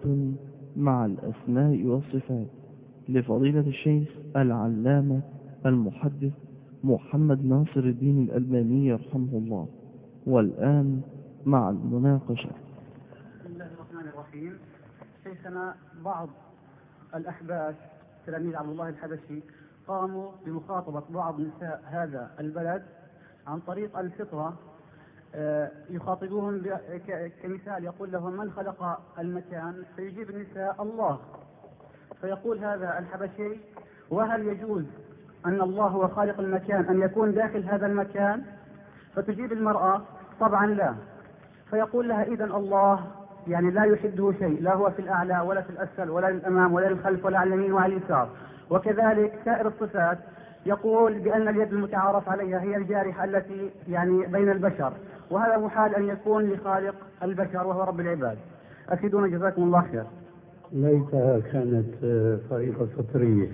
مع الأسماء والصفات لفضيلة الشيخ العلامة المحدث محمد ناصر الدين الألباني رحمه الله. والآن مع المناقشة. بسم الله الرحمن الرحيم. شيخنا بعض الأحباش تلاميذ عبد الله الحبشي قاموا بمخاطبة بعض نساء هذا البلد عن طريق الفطرة، يخاطبوهم كمثال يقول لهم: من خلق المكان؟ فيجيب النساء: الله. فيقول هذا الحبشي: وهل يجوز أن الله هو خالق المكان أن يكون داخل هذا المكان؟ فتجيب المرأة: طبعا لا. فيقول لها: إذن الله يعني لا يحده شيء، لا هو في الأعلى ولا في الأسفل ولا للأمام ولا للخلف ولا على اليمين وعلى اليسار. وكذلك سائر الصفات يقول بأن اليد المتعارف عليها هي الجارحة التي يعني بين البشر، وهذا محال أن يكون لخالق البشر وهو رب العباد. أفيدونا جزاكم الله خير. ليتها كانت طريقة فطرية.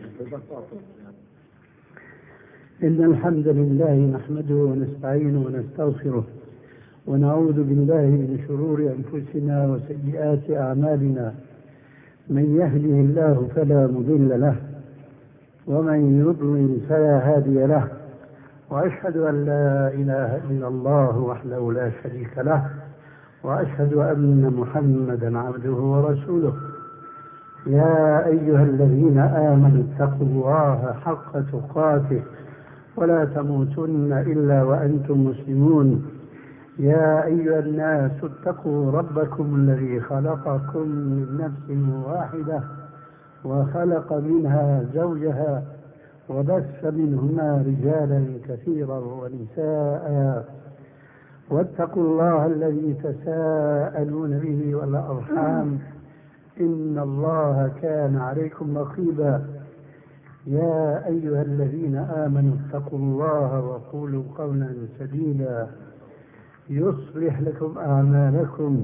إن الحمد لله نحمده ونستعينه ونستغفره ونعوذ بالله من شرور أنفسنا وسيئات أعمالنا. من يهده الله فلا مضل له ومن يضلل فلا هادي له، وأشهد أن لا إله إلا الله وحده لا شريك له، وأشهد أن محمدا عبده ورسوله. يا أيها الذين آمنوا اتقوا الله حق تقاته ولا تموتن إلا وأنتم مسلمون. يا أيها الناس اتقوا ربكم الذي خلقكم من نفس واحدة وخلق منها زوجها وبث منهما رجالا كثيرا ونساء، واتقوا الله الذي تساءلون به والأرحام إن الله كان عليكم رقيبا. يا أيها الذين آمنوا اتقوا الله وقولوا قولا سديدا يصلح لكم أعمالكم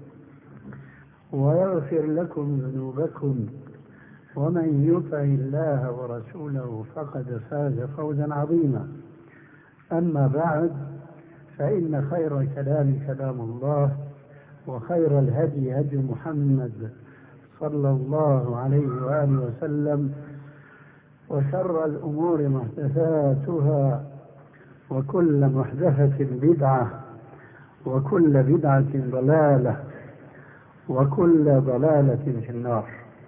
ويغفر لكم ذنوبكم، ومن يطع الله ورسوله فقد فاز فوزا عظيما. أما بعد، فإن خير الكلام كلام الله، وخير الهدي هدي محمد صلى الله عليه وآله وسلم، وشر الأمور محدثاتها، وكل محدثة بدعة، وكل بدعة ضلالة، وكل ضلالة في النار.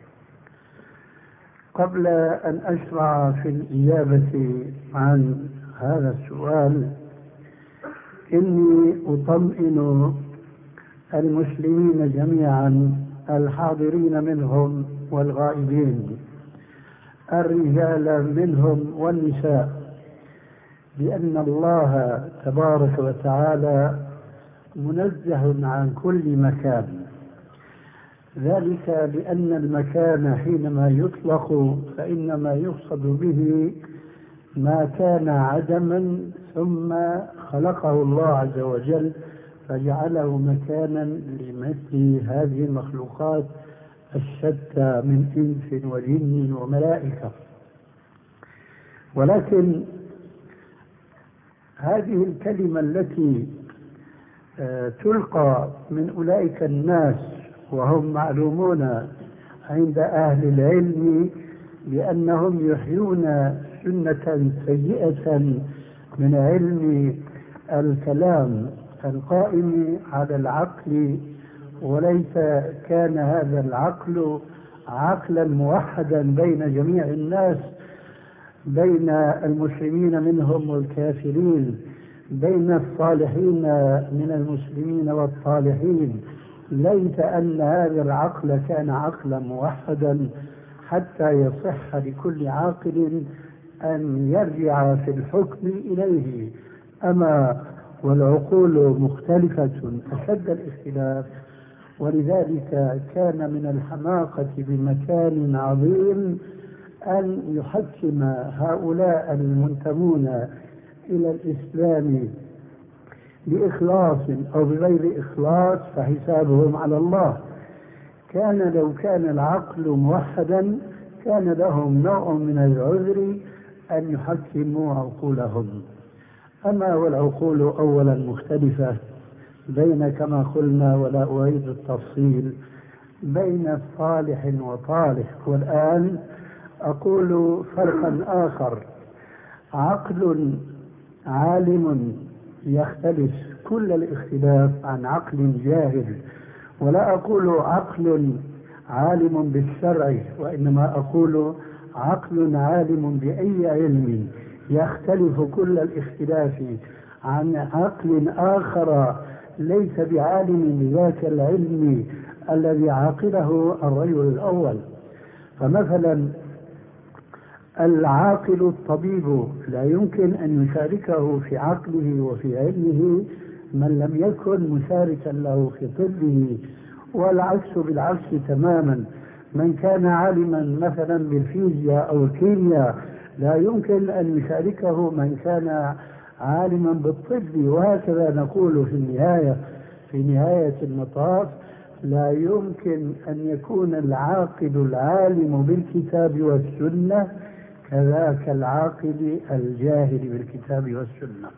قبل أن أشرع في الإجابة عن هذا السؤال، إني أطمئن المسلمين جميعا الحاضرين منهم والغائبين، الرجال منهم والنساء، بأن الله تبارك وتعالى منزه عن كل مكان. ذلك لأن المكان حينما يطلق فإنما يقصد به ما كان عدما ثم خلقه الله عز وجل فجعله مكانا لمثل هذه المخلوقات الشتى من إنس وجن وملائكة. ولكن هذه الكلمة التي تلقى من أولئك الناس وهم معلومون عند أهل العلم بأنهم يحيون سنة سيئة من علم الكلام القائم على العقل، وليس كان هذا العقل عقلا موحدا بين جميع الناس، بين المسلمين منهم والكافرين، بين الصالحين من المسلمين والطالحين. ليس أن هذا العقل كان عقلا موحدا حتى يصح لكل عاقل أن يرجع في الحكم إليه. أما والعقول مختلفة أشد الاختلاف، ولذلك كان من الحماقة بمكان عظيم أن يحكم هؤلاء المنتمون إلى الإسلام بإخلاص أو بغير إخلاص فحسابهم على الله. كان لو كان العقل موحدا كان لهم نوع من العذر أن يحكموا عقولهم. أما والعقول أولا مختلفة بين كما قلنا، ولا أعيد التفصيل، بين صالح وطالح. والآن أقول فرقا آخر: عقل عالم يختلف كل الاختلاف عن عقل جاهل. ولا أقول عقل عالم بالشرع، وإنما أقول عقل عالم بأي علم يختلف كل الاختلاف عن عقل آخر ليس بعالم بذاك العلم الذي عقله الرجل الأول. فمثلا العاقل الطبيب لا يمكن أن يشاركه في عقله وفي علمه من لم يكن مشاركا له في طبه، والعكس بالعكس تماما. من كان عالما مثلا بالفيزياء أو الكيمياء لا يمكن أن يشاركه من كان عالما بالطب، وهكذا نقول في نهاية المطاف لا يمكن أن يكون العاقل العالم بالكتاب والسنة كذاك العاقل الجاهل بالكتاب والسنة.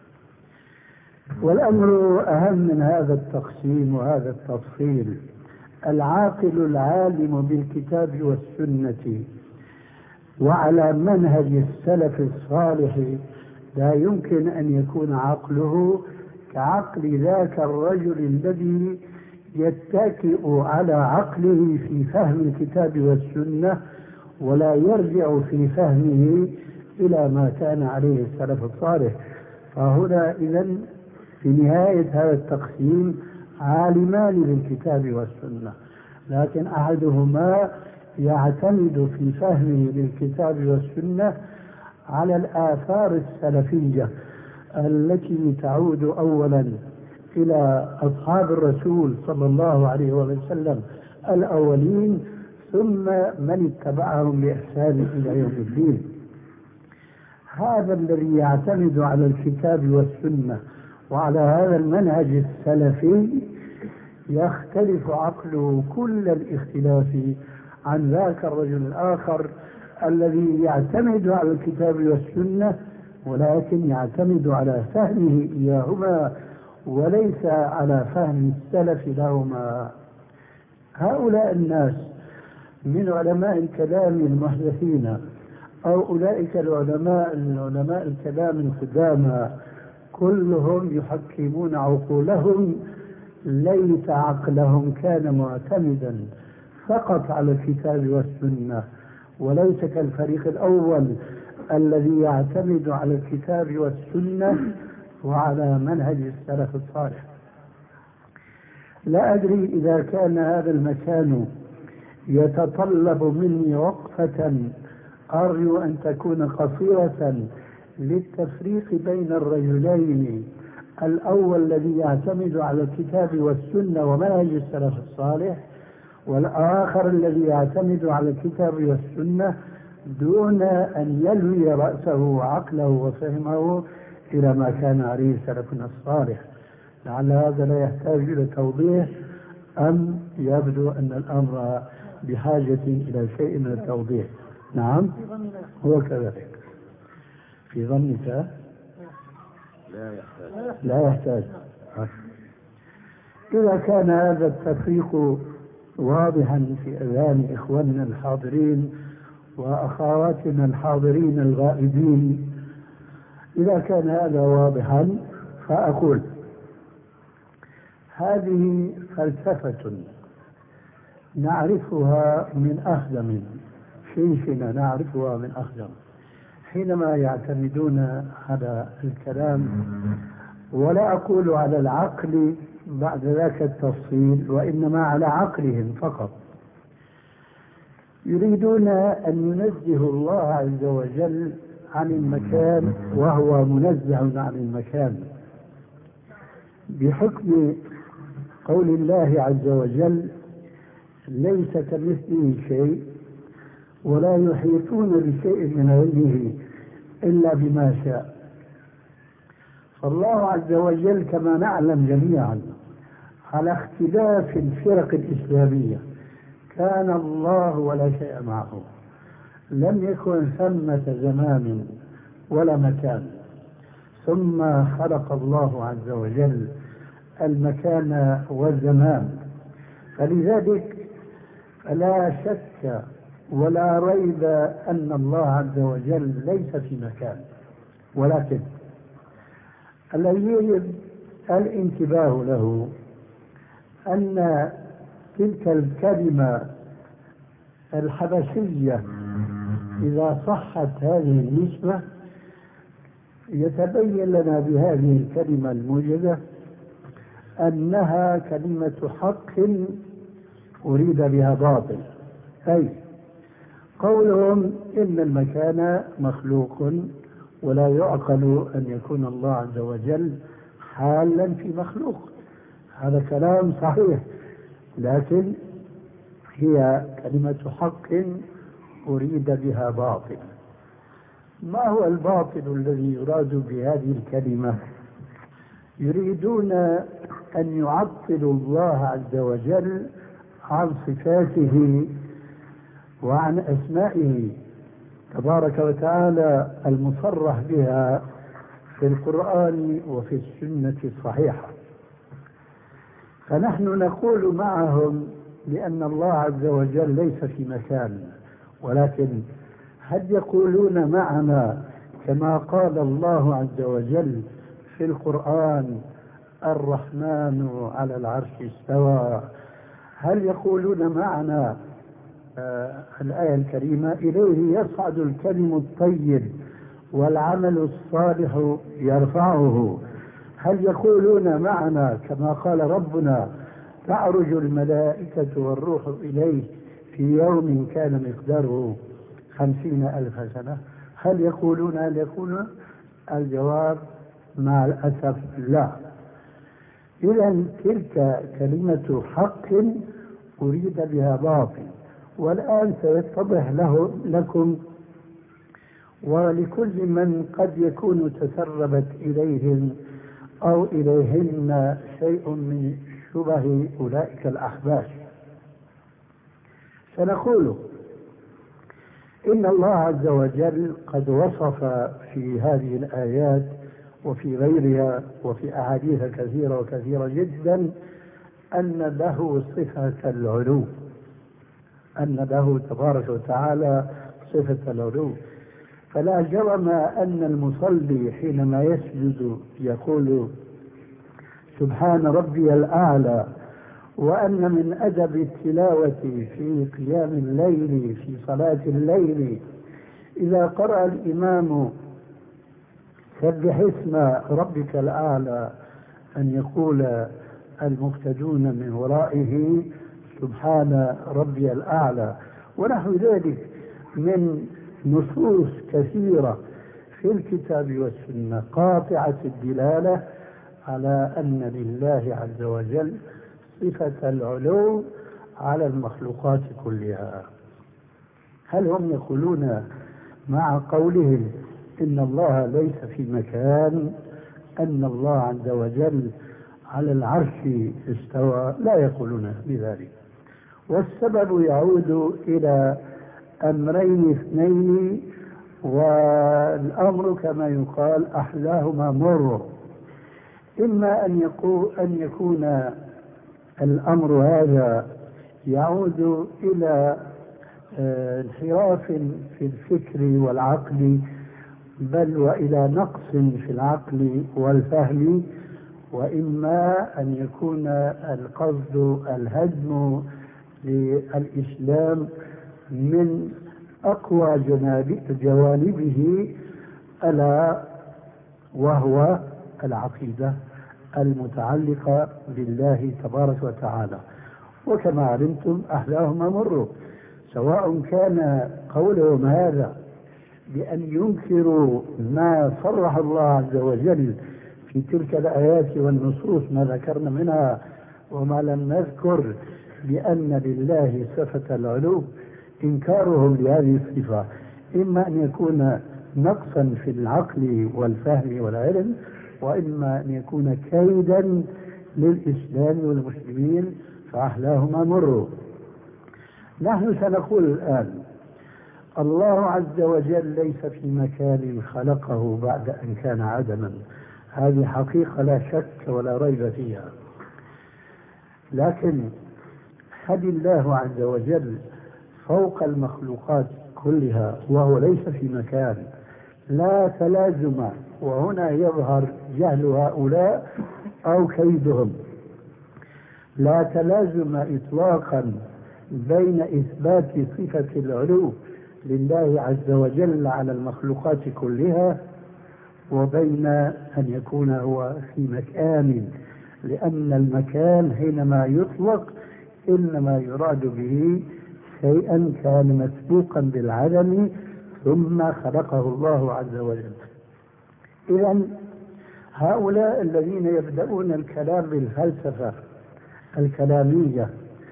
والأمر أهم من هذا التقسيم وهذا التفصيل. العاقل العالم بالكتاب والسنة وعلى منهج السلف الصالح لا يمكن أن يكون عقله كعقل ذاك الرجل الذي يتكئ على عقله في فهم الكتاب والسنة ولا يرجع في فهمه إلى ما كان عليه السلف الصالح. فهنا إذن في نهاية هذا التقسيم عالمان بالكتاب والسنة، لكن أحدهما يعتمد في فهمه للكتاب والسنة على الآثار السلفية التي تعود أولا إلى أصحاب الرسول صلى الله عليه وسلم الأولين، ثم من اتبعهم بإحسان إلى يوم الدين. هذا الذي يعتمد على الكتاب والسنة وعلى هذا المنهج السلفي يختلف عقله كل الاختلاف عن ذاك الرجل الآخر الذي يعتمد على الكتاب والسنة ولكن يعتمد على فهمه إياهما وليس على فهم السلف لهما. هؤلاء الناس من علماء الكلام المحدثين أو أولئك العلماء الكلام القدامى كلهم يحكمون عقولهم ليس عقلهم كان معتمدا فقط على الكتاب والسنة، وليس كالفريق الأول الذي يعتمد على الكتاب والسنة وعلى منهج السلف الصالح. لا أدري إذا كان هذا المكان يتطلب مني وقفة أرجو أن تكون قصيرة للتفريق بين الرجلين، الأول الذي يعتمد على الكتاب والسنة ومنهج السلف الصالح، والآخر الذي يعتمد على الكتاب والسنة دون أن يلوي رأسه وعقله وفهمه إلى ما كان عليه سلفنا الصالح. لعل هذا لا يحتاج إلى توضيح، أم يبدو أن الأمر بحاجة إلى شيء من التوضيح؟ نعم هو كذلك. في ظنك لا يحتاج. إذا كان هذا التفريق واضحا في أذهان إخواننا الحاضرين وأخواتنا الحاضرين الغائبين، إذا كان هذا واضحا فأقول هذه فلسفة نعرفها من أخدم، شيشنا نعرفها من أخدم، حينما يعتمدون على الكلام، ولا أقول على العقل بعد ذاك التفصيل وإنما على عقلهم فقط، يريدون أن ينزهوا الله عز وجل عن المكان وهو منزه عن المكان بحكم قول الله عز وجل ليس كمثله شيء ولا يحيطون بشيء من علمه إلا بما شاء. فالله عز وجل كما نعلم جميعا على اختلاف الفرق الإسلامية كان الله ولا شيء معه، لم يكن ثمة زمان ولا مكان، ثم خلق الله عز وجل المكان والزمان. فلذلك فلا شك ولا ريب أن الله عز وجل ليس في مكان، ولكن الذي يجب الانتباه له أن تلك الكلمة الحبشية إذا صحت هذه النسبة يتبين لنا بهذه الكلمة الموجزة أنها كلمة حق أريد بها باطل. أي قولهم إن المكان مخلوق ولا يعقل أن يكون الله عز وجل حالا في مخلوق، هذا كلام صحيح، لكن هي كلمة حق أريد بها باطل. ما هو الباطل الذي يراد بهذه الكلمة؟ يريدون أن يعطلوا الله عز وجل عن صفاته وعن أسمائه تبارك وتعالى المصرح بها في القرآن وفي السنة الصحيحة. فنحن نقول معهم لأن الله عز وجل ليس في مكان، ولكن هل يقولون معنا كما قال الله عز وجل في القرآن الرحمن على العرش استوى؟ هل يقولون معنا الآية الكريمة إليه يصعد الكلم الطيب والعمل الصالح يرفعه؟ هل يقولون معنا كما قال ربنا تعرج الملائكة والروح إليه في يوم كان مقداره 50,000 سنة؟ هل يقولون الجواب مع الأسف لا. إذن تلك كلمة حق أريد بها باطل، والآن سيتضح لكم ولكل من قد يكون تسربت إليهم أو إليهن شيء من شبه أولئك الأحباش. سنقول إن الله عز وجل قد وصف في هذه الآيات وفي غيرها وفي أحاديث كثيرة وكثيرة جدا أن له صفة العلو، أن له تبارك وتعالى صفة العلو. فلا جرم أن المصلي حينما يسجد يقول سبحان ربي الأعلى، وأن من أدب التلاوة في قيام الليل في صلاة الليل إذا قرأ الإمام سبح اسم ربك الأعلى أن يقول المقتدون من ورائه سبحان ربي الأعلى، ونحو ذلك من نصوص كثيرة في الكتاب والسنة قاطعة الدلالة على أن لله عز وجل صفة العلو على المخلوقات كلها. هل هم يقولون مع قولهم إن الله ليس في مكان أن الله عز وجل على العرش استوى؟ لا يقولون بذلك. والسبب يعود إلى أمرين اثنين، والأمر كما يقال أحلاهما مر. إما أن يكون الأمر هذا يعود إلى انحراف في الفكر والعقل، بل وإلى نقص في العقل والفهم، وإما أن يكون القصد الهدم للإسلام من أقوى جوانبه، ألا وهو العقيدة المتعلقة بالله تبارك وتعالى. وكما علمتم أحلاهما مر، سواء كان قولهم هذا بأن ينكروا ما صرح الله عز وجل في تلك الآيات والنصوص ما ذكرنا منها وما لم نذكر بأن لله صفة العلو، إنكارهم لهذه الصفة إما أن يكون نقصا في العقل والفهم والعلم، وإما أن يكون كيدا للإسلام والمسلمين، فأحلاهما مر. نحن سنقول الآن الله عز وجل ليس في مكان خلقه بعد أن كان عدما، هذه حقيقة لا شك ولا ريب فيها. لكن هل الله عز وجل فوق المخلوقات كلها وهو ليس في مكان؟ لا تلازم، وهنا يظهر جهل هؤلاء أو كيدهم. لا تلازم إطلاقا بين إثبات صفة العلو لله عز وجل على المخلوقات كلها وبين أن يكون هو في مكان، لأن المكان حينما يطلق إنما يراد به شيئا كان مسبوقا بالعدم ثم خلقه الله عز وجل. إذن هؤلاء الذين يبدأون الكلام بالفلسفة الكلامية،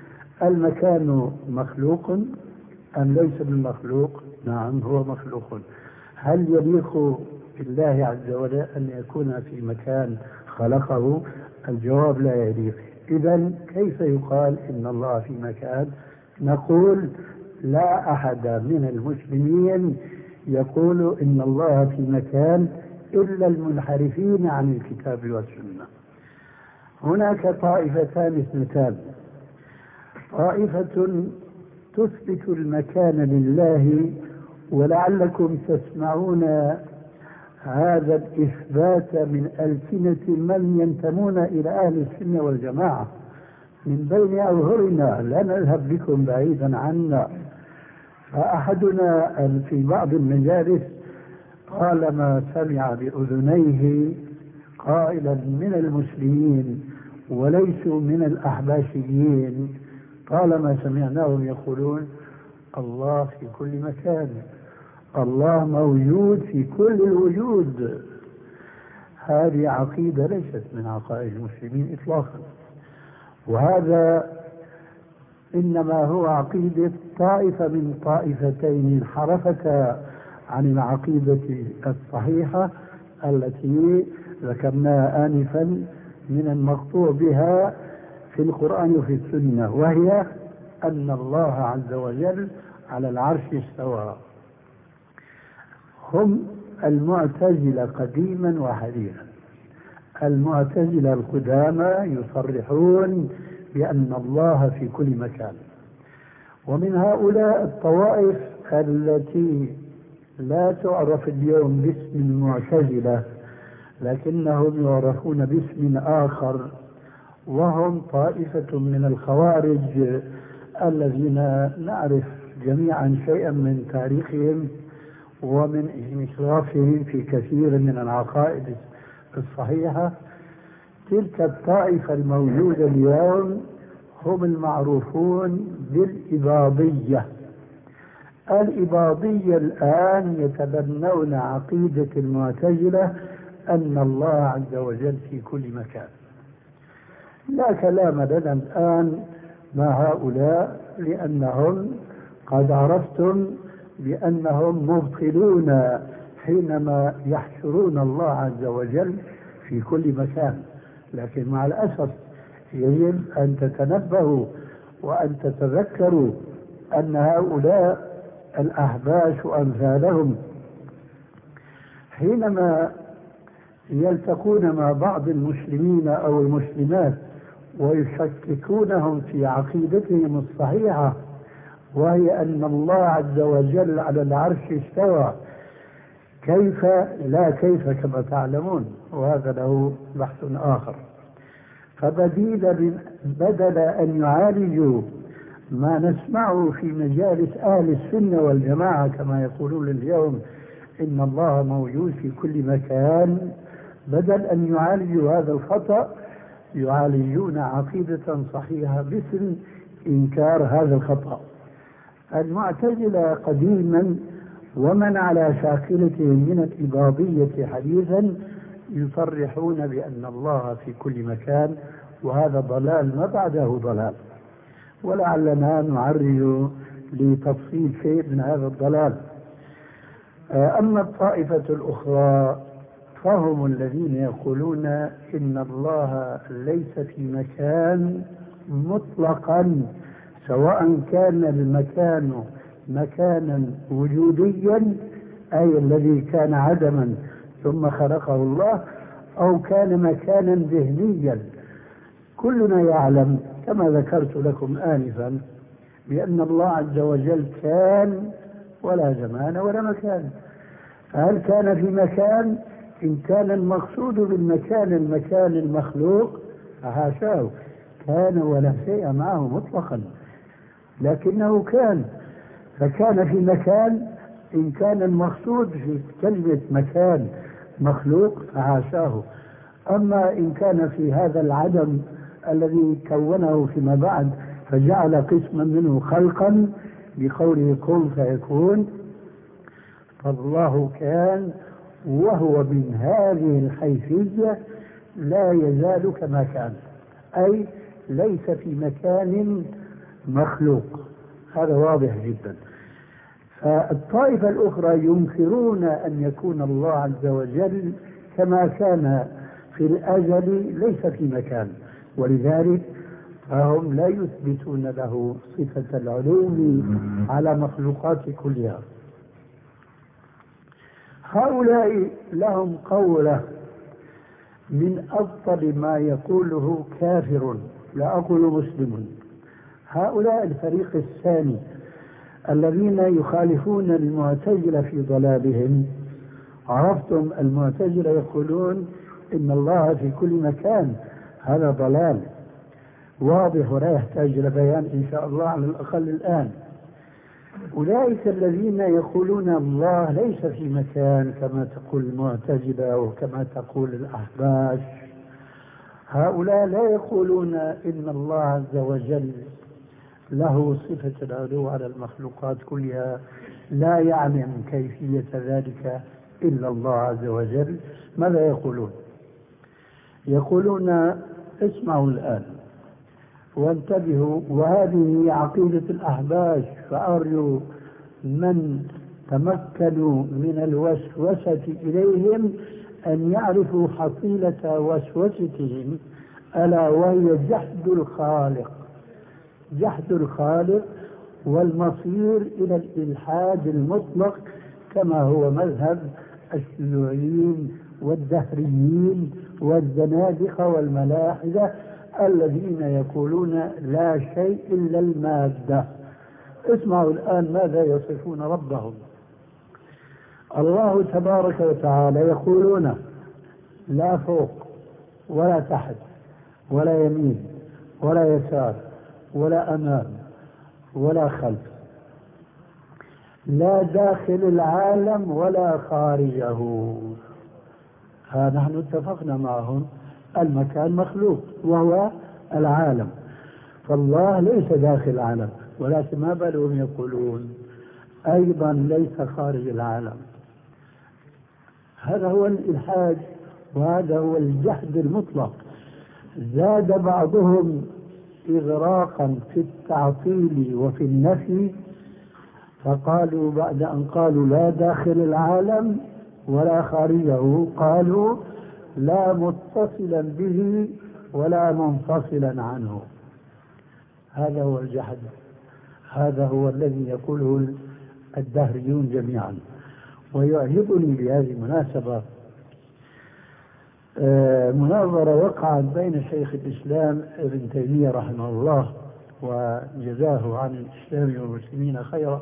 المكان مخلوق أم ليس بالمخلوق؟ نعم هو مخلوق. هل يليق بالله عز وجل أن يكون في مكان خلقه؟ الجواب لا يليق. إذن كيف يقال إن الله في مكان؟ نقول لا أحد من المسلمين يقول إن الله في مكان إلا المنحرفين عن الكتاب والسنة. هناك طائفتان اثنتان: طائفة تثبت المكان لله، ولعلكم تسمعون هذا الإثبات من ألسنة من ينتمون إلى أهل السنة والجماعة من بين أظهرنا، لا نذهب بكم بعيدا عنا. فأحدنا في بعض المجالس طالما سمع بأذنيه قائلا من المسلمين وليسوا من الأحباشيين، طالما سمعناهم يقولون الله في كل مكان، الله موجود في كل الوجود. هذه عقيدة ليست من عقائد المسلمين إطلاقا، وهذا إنما هو عقيدة طائفة من طائفتين انحرفتا عن العقيدة الصحيحة التي ذكرناها آنفا من المقطوع بها في القرآن وفي السنة، وهي أن الله عز وجل على العرش استوى. هم المعتزلة قديما وحديثا. المعتزلة القدامى يصرحون بأن الله في كل مكان، ومن هؤلاء الطوائف التي لا تعرف اليوم باسم المعتزلة لكنهم يعرفون باسم آخر، وهم طائفة من الخوارج الذين نعرف جميعا شيئا من تاريخهم ومن إشرافهم في كثير من العقائد الصحيحة. تلك الطائفة الموجودة اليوم هم المعروفون بالإباضية. الإباضية الآن يتبنون عقيدة المعتزلة أن الله عز وجل في كل مكان. لا كلام لنا الآن مع هؤلاء، لأنهم قد عرفتم بأنهم مبطلون حينما يحشرون الله عز وجل في كل مكان. لكن مع الأسف يجب أن تتنبهوا وأن تتذكروا أن هؤلاء الأحباش وأمثالهم حينما يلتقون مع بعض المسلمين أو المسلمات ويشككونهم في عقيدتهم الصحيحة، وهي أن الله عز وجل على العرش استوى، كيف لا كيف كما تعلمون، وهذا له بحث آخر. فبدل أن يعالجوا ما نسمعه في مجالس أهل السنة والجماعة كما يقولون اليوم إن الله موجود في كل مكان، بدل أن يعالجوا هذا الخطأ يعالجون عقيدة صحيحة باسم إنكار هذا الخطأ. المعتزلة قديما ومن على شاكلتهم من الإباضية حديثا يصرحون بأن الله في كل مكان، وهذا ضلال ما بعده ضلال، ولعلنا نعرج لتفصيل شيء من هذا الضلال. أما الطائفة الأخرى فهم الذين يقولون إن الله ليس في مكان مطلقا، سواء كان المكان مكانا وجوديا أي الذي كان عدما ثم خلقه الله، أو كان مكانا ذهنيا. كلنا يعلم كما ذكرت لكم آنفا بأن الله عز وجل كان ولا زمان ولا مكان. فهل كان في مكان؟ إن كان المقصود بالمكان المكان المخلوق فحاشاه، كان ولا شيء معه مطلقا، لكنه كان. فكان في مكان إن كان المقصود في كلمة مكان مخلوق فحاشاه. أما إن كان في هذا العدم الذي كونه فيما بعد فجعل قسما منه خلقا بقوله كن فيكون، فالله كان وهو من هذه الحيثية لا يزال كما كان، أي ليس في مكان مخلوق. هذا واضح جدا. فالطائفة الأخرى ينكرون أن يكون الله عز وجل كما كان في الأزل ليس في مكان، ولذلك فهم لا يثبتون له صفة العلوم على مخلوقات كلها. هؤلاء لهم قولة من أفضل ما يقوله كافر، لا أقول مسلم. هؤلاء الفريق الثاني الذين يخالفون المعتزلة في ضلالهم. عرفتم المعتزلة يقولون إن الله في كل مكان، هذا ضلال واضح ولا يحتاج إلى بيان إن شاء الله على الأقل الآن. أولئك الذين يقولون الله ليس في مكان كما تقول المعتزلة وكما تقول الأحباش، هؤلاء لا يقولون إن الله عز وجل له صفة العلو على المخلوقات كلها، لا يعلم كيفية ذلك إلا الله عز وجل. ماذا يقولون؟ يقولون اسمعوا الآن وانتبهوا، وهذه عقيدة الأحباش، فأرجو من تمكنوا من الوسوسة إليهم أن يعرفوا حصيلة وسوستهم، ألا وهي جحد الخالق، جحد الخالق والمصير إلى الإلحاد المطلق كما هو مذهب الشيوعيين والدهريين والزنادقة والملاحدة الذين يقولون لا شيء إلا المادة. اسمعوا الآن ماذا يصفون ربهم. الله تبارك وتعالى يقولون لا فوق ولا تحت ولا يمين ولا يسار ولا أمام ولا خلف، لا داخل العالم ولا خارجه. ها نحن اتفقنا معهم المكان مخلوق وهو العالم، فالله ليس داخل العالم، ولكن ما بالهم يقولون أيضا ليس خارج العالم. هذا هو الإلحاد وهذا هو الجحد المطلق. زاد بعضهم إغراقا في التعطيل وفي النفي، فقالوا بعد أن قالوا لا داخل العالم ولا خارجه قالوا لا متصلا به ولا منفصلا عنه. هذا هو الجحد، هذا هو الذي يقوله الدهريون جميعا. ويعجبني بهذه المناسبة مناظرة وقعت بين شيخ الإسلام ابن تيمية رحمه الله وجزاه عن الإسلام والمسلمين خيرا،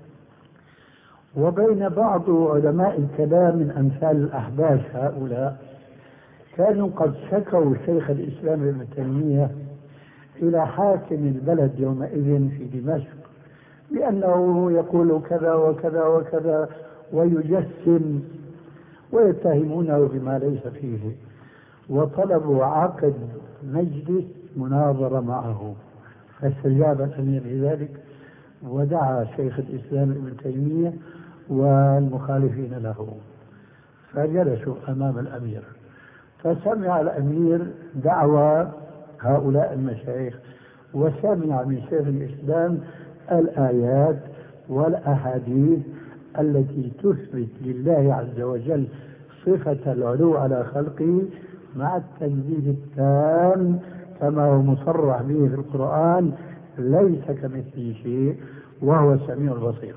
وبين بعض علماء الكلام من أمثال الأحباش. هؤلاء كانوا قد شكوا شيخ الإسلام ابن تيمية إلى حاكم البلد يومئذ في دمشق بأنه يقول كذا وكذا وكذا ويجسم، ويتهمونه بما ليس فيه، وطلبوا عقد مجلس مناظرة معه، فاستجاب الأمير لذلك ودعا شيخ الإسلام ابن تيمية والمخالفين له، فجلسوا أمام الأمير، فسمع الأمير دعوى هؤلاء المشايخ وسمع من شيخ الإسلام الآيات والأحاديث التي تثبت لله عز وجل صفة العلو على خلقه مع التنزيه التام كما هو مصرح به في القرآن: ليس كمثله شيء وهو السميع البصير.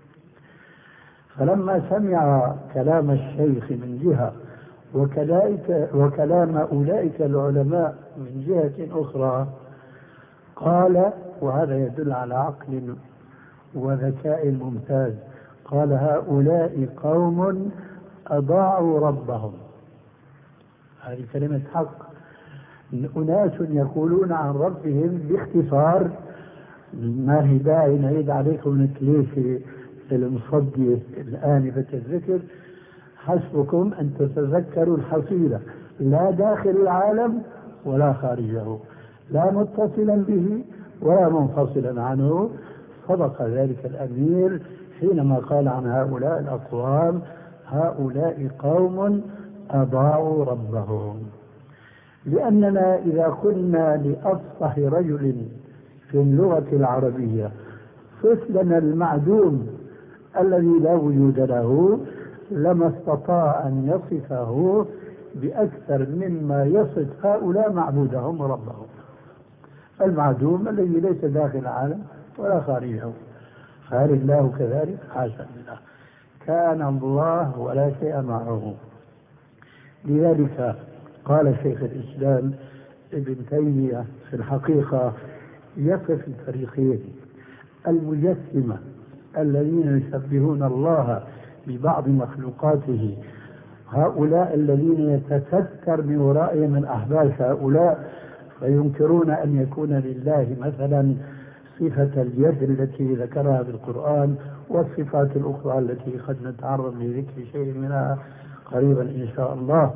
فلما سمع كلام الشيخ من جهة وكلام أولئك العلماء من جهة أخرى، قال، وهذا يدل على عقل وذكاء ممتاز، قال هؤلاء قوم أضاعوا ربهم. هذه كلمة حق. أناس يقولون عن ربهم باختصار، ما هي داعي نعيد عليكم الكليشة المصدية الآنفة الذكر، حسبكم أن تتذكروا الحصيلة، لا داخل العالم ولا خارجه، لا متصلا به ولا منفصلا عنه. صدق ذلك الأمير حينما قال عن هؤلاء الأقوام هؤلاء قوم أضاعوا ربهم. لأننا إذا قلنا لأفصح رجل في اللغة العربية صف لنا المعدوم الذي لا وجود له، لما استطاع أن يصفه بأكثر مما يصف هؤلاء معبودهم وربهم. المعدوم الذي ليس داخل العالم ولا خارجه، خارج الله كذلك حاشا لله، كان الله ولا شيء معه. لذلك قال شيخ الإسلام ابن تيمية في الحقيقة يصف الفريقين: المجسمة الذين يشبهون الله ببعض مخلوقاته، هؤلاء الذين يتستر من ورائهم الأحباش هؤلاء فينكرون أن يكون لله مثلا صفة اليد التي ذكرها في القرآن والصفات الأخرى التي قد نتعرض لذكر شيء منها قريبا إن شاء الله.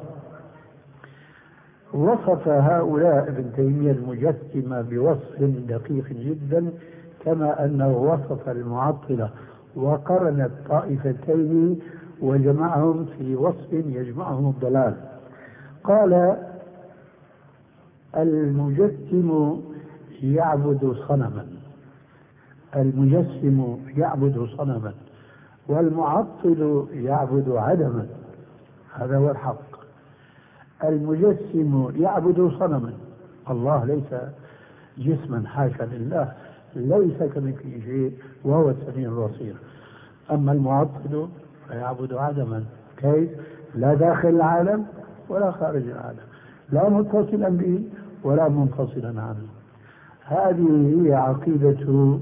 وصف هؤلاء ابن تيمية المجسمة بوصف دقيق جدا، كما أنه وصف المعطلة وقرن الطائفتين وجمعهم في وصف يجمعهم الضلال. قال: المجسم يعبد صنما، المجسم يعبد صنما، والمعطل يعبد عدما. هذا هو الحق. المجسم يعبد صنما، الله ليس جسما حاشا لله، ليس كمثله شيء وهو السميع البصير. أما المعطل فيعبد عدما، كيف؟ لا داخل العالم ولا خارج العالم، لا متصلا به ولا منفصلا عنه. هذه هي عقيدة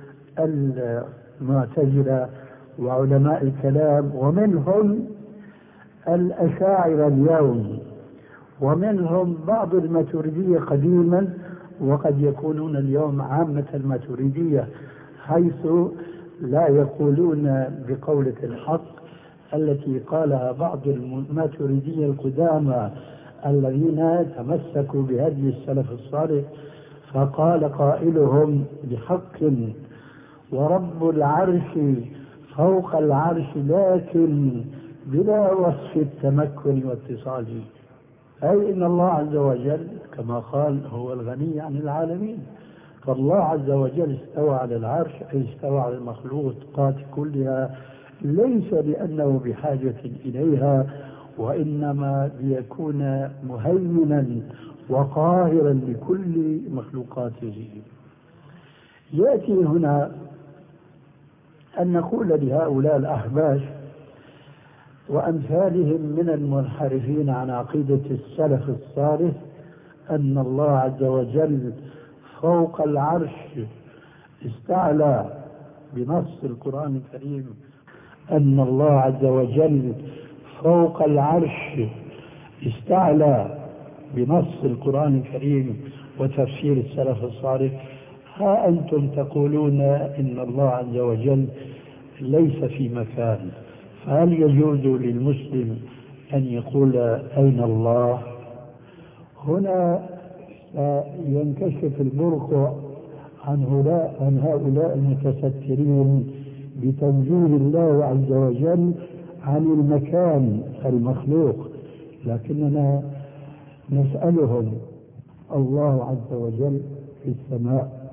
المعتزلة وعلماء الكلام، ومنهم الأشاعرة اليوم، ومنهم بعض الماتريدية قديما، وقد يكونون اليوم عامة الماتريدية، حيث لا يقولون بقولة الحق التي قالها بعض الماتريدية القدامى الذين تمسكوا بهدي السلف الصالح، فقال قائلهم بحق: ورب العرش فوق العرش لكن بلا وصف التمكن واتصال. أي إن الله عز وجل كما قال هو الغني عن العالمين، فالله عز وجل استوى على العرش، أي استوى على المخلوقات كلها، ليس لأنه بحاجة إليها، وإنما ليكون مهيمنا وقاهرا لكل مخلوقاته. يأتي هنا أن نقول لهؤلاء الأحباش وأمثالهم من المنحرفين عن عقيدة السلف الصالح أن الله عز وجل فوق العرش استعلى بنص القرآن الكريم، أن الله عز وجل فوق العرش استعلى بنص القرآن الكريم وتفسير السلف الصالح. ها أنتم تقولون إن الله عز وجل ليس في مكان، فهل يجوز للمسلم أن يقول أين الله؟ هنا ينكشف البرق عن هؤلاء المتسترين بتنزيه الله عز وجل عن المكان المخلوق، لكننا نسألهم: الله عز وجل في السماء،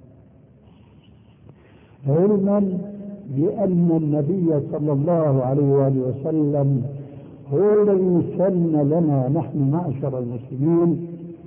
علما بأن النبي صلى الله عليه وآله وسلم هو الذي سن لنا نحن معشر المسلمين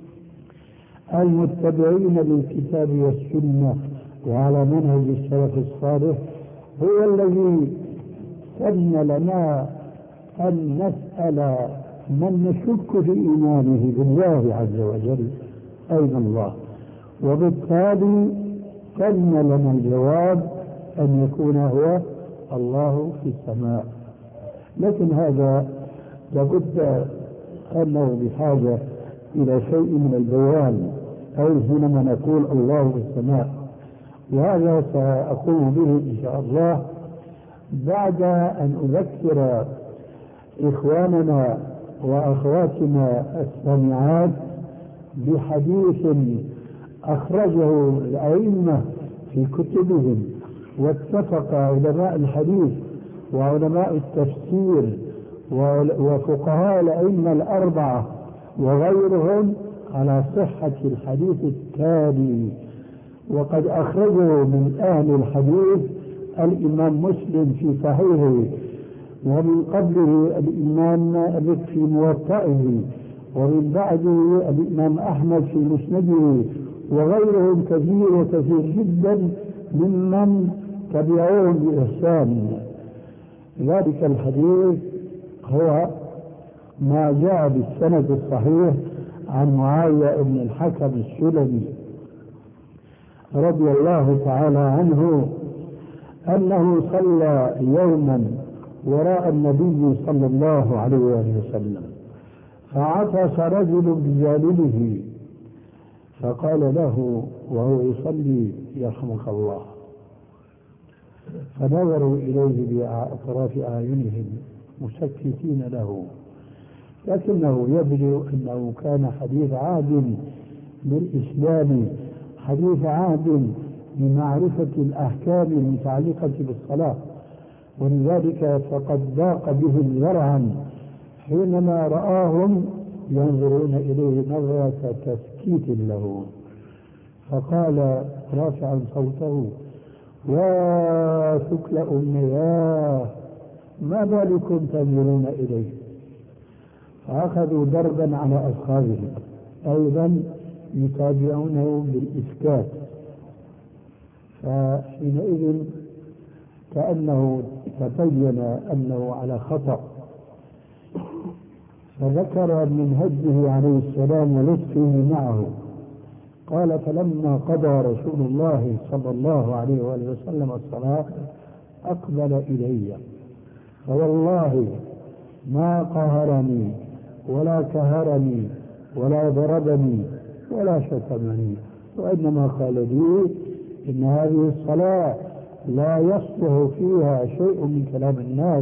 المتبعين للكتاب والسنة وعلى منهج السلف الصالح، هو الذي سن لنا أن نسأل من نشك في إيمانه بالله عز وجل: أين الله؟ وبالتالي كان لنا الجواب أن يكون هو الله في السماء. لكن هذا لابد أنه بحاجة إلى شيء من البيان، أي حينما نقول الله في السماء، وهذا سأقوم به إن شاء الله بعد أن أذكر إخواننا وأخواتنا السامعات بحديث أخرجه الأئمة في كتبهم، واتفق علماء الحديث وعلماء التفسير وفقهاء الأئمة الأربعة وغيرهم على صحة الحديث التالي. وقد أخرجه من أهل الحديث الإمام مسلم في صحيحه، ومن قبله الإمام مالك في موطئه، ومن بعده الإمام أحمد في مسنده، وغيرهم كثير وكثير جدا ممن تبعوهم بإحسان. ذلك الحديث هو ما جاء بالسند الصحيح عن معاوية بن الحكم السلمي رضي الله تعالى عنه أنه صلى يوما وراء النبي صلى الله عليه وسلم، فعطس رجل بجانبه فقال له وهو يصلي يرحمك الله، فنظروا إليه بأطراف أعينهم مسكتين له، لكنه يبدو أنه كان حديث عهد بالإسلام، حديث عهد بمعرفة الأحكام المتعلقة بالصلاة، ولذلك فقد ضاق بهم ذرعا حينما رآهم ينظرون إليه نظرة تسكيت له، فقال رافعا صوته: وثكل أمياه ما بالكم تنظرون إليه؟ فأخذوا دربا على أصحابهم أيضا يتابعونه بالإسكات، فحينئذ كأنه تبين أنه على خطأ، فذكر من هجه عليه السلام ولطفه معه، قال: فلما قضى رسول الله صلى الله عليه وآله وسلم الصلاة أقبل إلي، فوالله ما قهرني ولا كهرني ولا ضربني ولا شتمني، وإنما قال لي: إن هذه الصلاة لا يصلح فيها شيء من كلام الناس،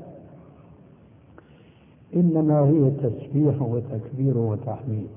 إنما هي تسبيح وتكبير وتحميد.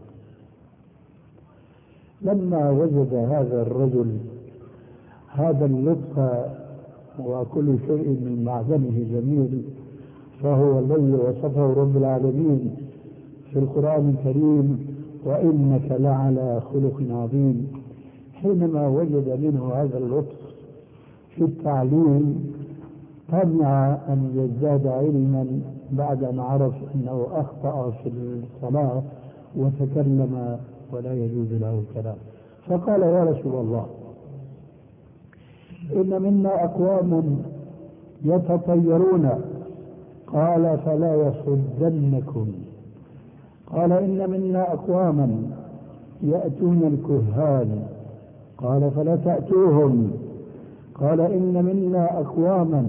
لما وجد هذا الرجل هذا اللطف وكل شيء من معدنه جميل، فهو الذي وصفه رب العالمين في القرآن الكريم: وإنك لعلى خلق عظيم. حينما وجد منه هذا اللطف في التعليم طمع أن يزداد علما بعد أن عرف أنه أخطأ في الصلاة وتكلم ولا يجوز له الكلام، فقال: يا رسول الله، إن منا أقواما يتطيرون. قال: فلا يصدنكم. قال: إن منا أقواما يأتون الكهان. قال: فلا تأتوهم. قال: إن منا أقواما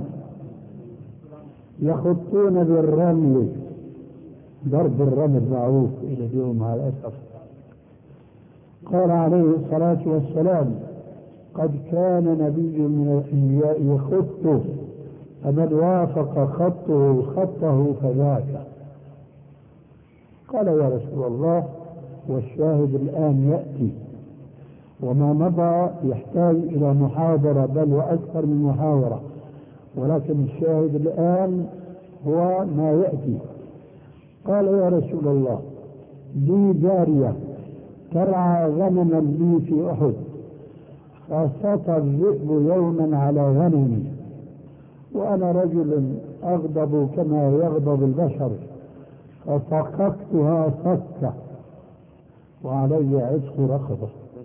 يخطون بالرمل، ضرب الرمل معروف إلى اليوم مع الأسف. قال عليه الصلاة والسلام: قد كان نبي من الأنبياء يخط، فمن وافق خطه فذاك. قال: يا رسول الله، والشاهد الآن يأتي، وما مضى يحتاج إلى محاضرة بل وأكثر من محاضرة، ولكن الشاهد الآن هو ما يأتي. قال: يا رسول الله، لي جارية ترعى غنما لي في أحد، فسطى الذئب يوما على غنمي، وأنا رجل أغضب كما يغضب البشر، فصككتها صكة وعلي عتق رقبة.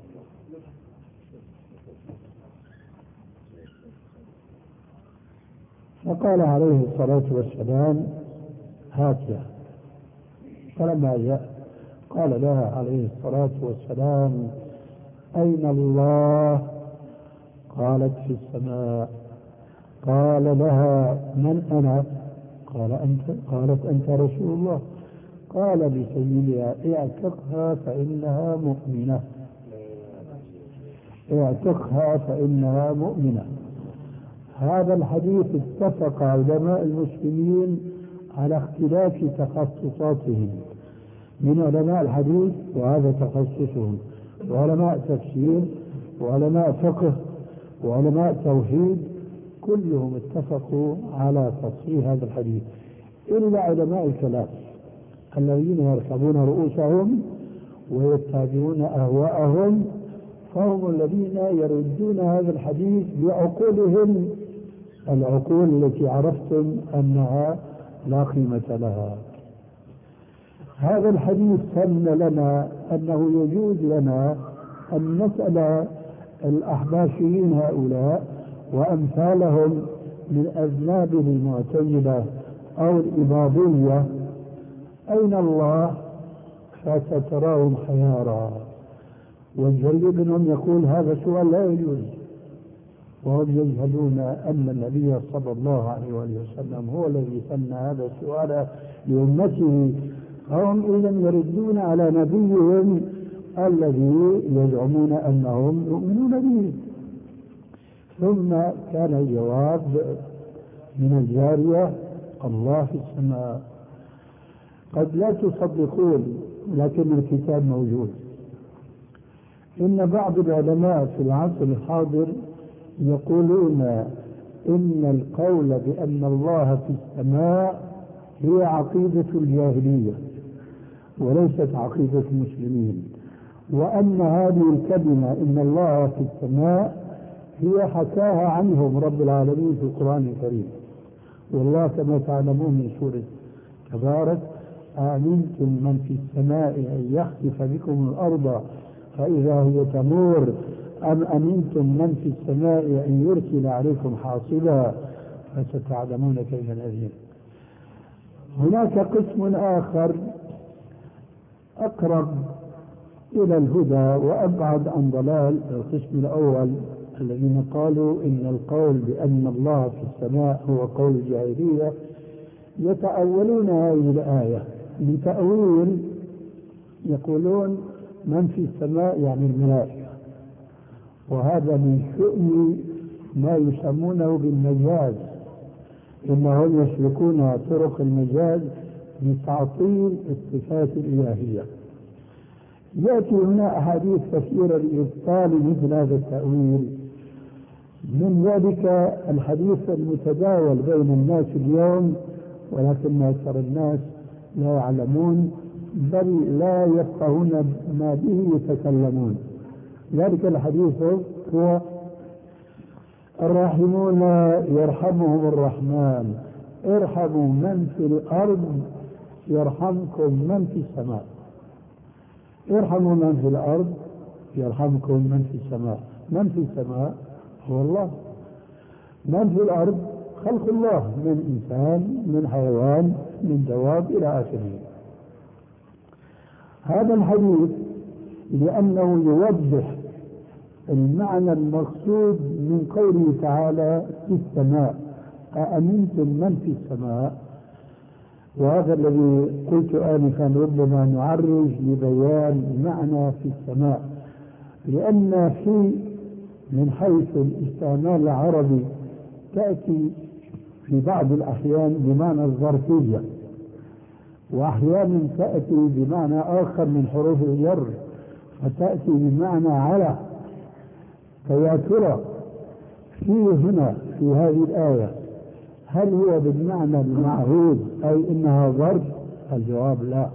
فقال عليه الصلاة والسلام: هاتها. فلما جاء قال لها عليه الصلاة والسلام: أين الله؟ قالت في السماء. قال لها من أنا؟ قالت أنت رسول الله. قال لسيدها اعتقها فإنها مؤمنة، اعتقها فإنها مؤمنة. هذا الحديث اتفق علماء المسلمين على اختلاف تخصصاتهم، من علماء الحديث وهذا تخصصهم، وعلماء تفسير، وعلماء فقه، وعلماء توحيد، كلهم اتفقوا على تصحيح هذا الحديث إلا علماء الكلام الذين يركبون رؤوسهم ويتبعون أهواءهم، فهم الذين يردون هذا الحديث بعقولهم، العقول التي عرفتم أنها لا قيمة لها. هذا الحديث سن لنا أنه يجوز لنا أن نسأل الأحباشيين هؤلاء وأمثالهم من أذناب المعتزلة أو الإباضية أين الله؟ فستراهم حيارى، والجلي منهم يقول هذا سؤال لا يجوز، وهم يجهلون أن النبي صلى الله عليه وسلم هو الذي سن هذا السؤال لأمته، هم إذا يردون على نبيهم الذي يزعمون أنهم يؤمنون به. ثم كان الجواب من الجارية الله في السماء. قد لا تصدقون لكن الكتاب موجود. إن بعض العلماء في العصر الحاضر يقولون إن القول بأن الله في السماء هي عقيدة الجاهلية وليست عقيدة المسلمين، وأن هذه الكلمة إن الله في السماء هي حكاها عنهم رب العالمين في القرآن الكريم. والله كما تعلمون من سورة تبارك أأمنتم من في السماء أن يخسف بكم الأرض فإذا هي تمور أم أمنتم من في السماء أن يرسل عليكم حاصبا فستعلمون كيف نذير. هناك قسم آخر أقرب إلى الهدى وأبعد عن ضلال، القسم الأول الذين قالوا إن القول بأن الله في السماء هو قول الجاهلية، يتأولون هذه الآية بتأويل، يقولون من في السماء يعني الملائكة، وهذا من شؤم ما يسمونه بالمجاز، إنهم يسلكون طرق المجاز لتعطيل الصفات الإلهية. يأتي هنا أحاديث كثيرة لإبطال مثل هذا التأويل، من ذلك الحديث المتداول بين الناس اليوم ولكن أكثر الناس لا يعلمون بل لا يفقهون ما به يتكلمون. ذلك الحديث هو الراحمون يرحمهم الرحمن ارحموا من في الأرض يرحمكم من في السماء. ارحموا من في الأرض يرحمكم من في السماء. من في السماء هو الله، من في الأرض خلق الله من إنسان من حيوان من دواب إلى آخره. هذا الحديث لأنه يوضح المعنى المقصود من قوله تعالى في السماء أأمنتم من في السماء، وهذا الذي قلت آنفا ربما نعرج لبيان معنى في السماء، لأن في من حيث الاستعمال العربي تأتي في بعض الأحيان بمعنى الظرفية، وأحيانا تأتي بمعنى آخر من حروف الجر فتأتي بمعنى على. فيا ترى في هنا في هذه الآية هل هو بالمعنى المعهود أي إنها ظرف؟ الجواب لا.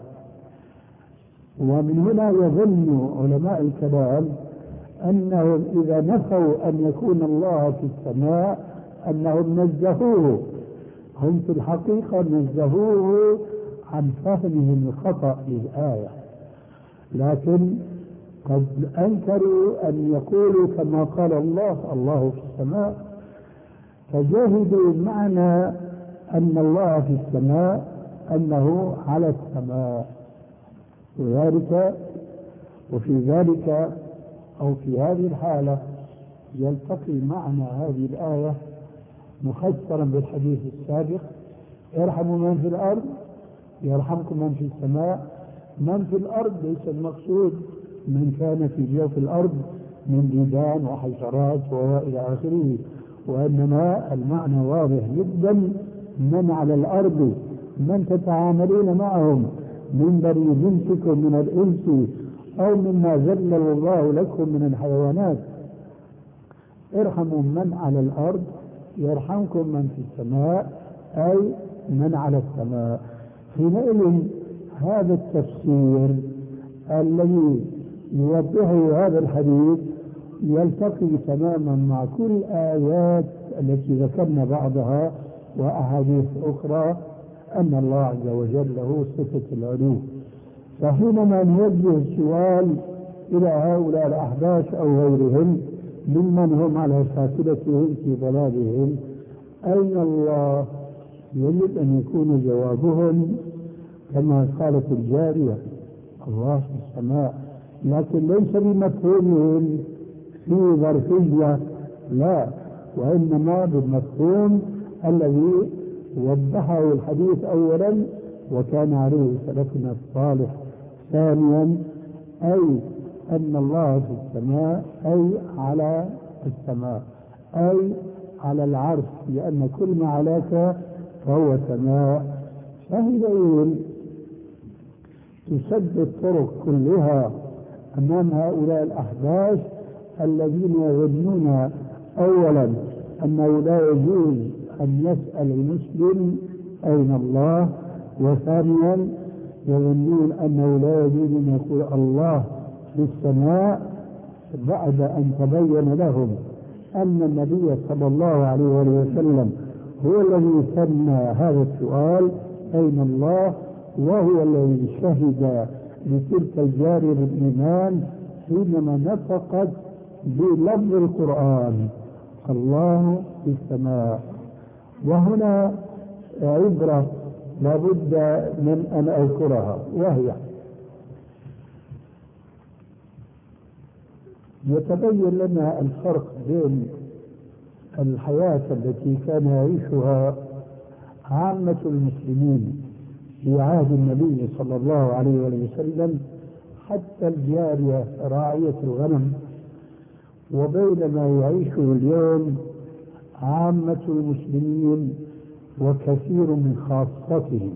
ومن هنا يظن علماء الكلام أنهم إذا نفوا أن يكون الله في السماء أنهم نزهوه، هم في الحقيقة نزهوه عن فهمهم الخطأ للآية، لكن قد أنكروا أن يقولوا كما قال الله في السماء، فجاهدوا معنى أن الله في السماء أنه على السماء. وفي ذلك أو في هذه الحالة يلتقي معنى هذه الآية مفسرا بالحديث السابق: ارحموا من في الأرض يرحمكم من في السماء. من في الأرض ليس المقصود من كان في جوف الأرض من ديدان وحشرات وإلى آخره، وإنما المعنى واضح جدا: من على الأرض، من تتعاملون معهم من بني جنسكم من الإنس أو مما ذلل الله لكم من الحيوانات. ارحموا من على الأرض يرحمكم من في السماء، أي من على السماء. حينئذ هذا التفسير الذي يوضحه هذا الحديث يلتقي تماما مع كل الآيات التي ذكرنا بعضها وأحاديث أخرى أن الله عز وجل له صفة العلو. فحينما نوجه السؤال إلى هؤلاء الأحباش أو غيرهم ممن هم على شاكلتهم في ضلالهم أين الله؟ يجب أن يكون جوابهم كما قالت الجارية: الله في السماء، لكن ليس بمفهومهم في ظرفية، لا، وإنما بالمفهوم الذي وضحه الحديث أولا وكان عليه سلفنا الصالح. ثانيا أي أن الله في السماء، أي على السماء، أي على العرش، لأن كل ما علاك فهو سماء. فحينئذ تسد الطرق كلها أمام هؤلاء الأحباش الذين يظنون أولا أنه لا يجوز أن يسأل المسلم أين الله، وثانيا يظنون أنه لا يجوز أن يقول الله في السماء بعد أن تبين لهم أن النبي صلى الله عليه وسلم هو الذي سمى هذا السؤال أين الله، وهو الذي شهد لتلك الجارية بالإيمان حينما نطقت بلفظ القرآن: الله في السماء. وهنا عبرة لابد من أن أذكرها، وهي: يتبين لنا الفرق بين الحياة التي كان يعيشها عامة المسلمين في عهد النبي صلى الله عليه وسلم حتى الجارية راعية الغنم، وبين ما يعيشه اليوم عامة المسلمين وكثير من خاصتهم.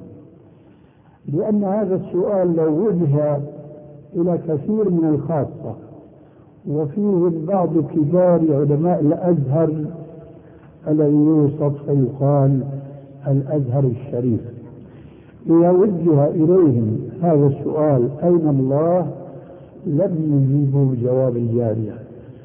لأن هذا السؤال لو وجه إلى كثير من الخاصة وفيهم بعض كبار علماء الأزهر الذي يوصف فيقال الأزهر الشريف، إذا وجه إليهم هذا السؤال أين الله لم يجيبوا بجواب الجارية.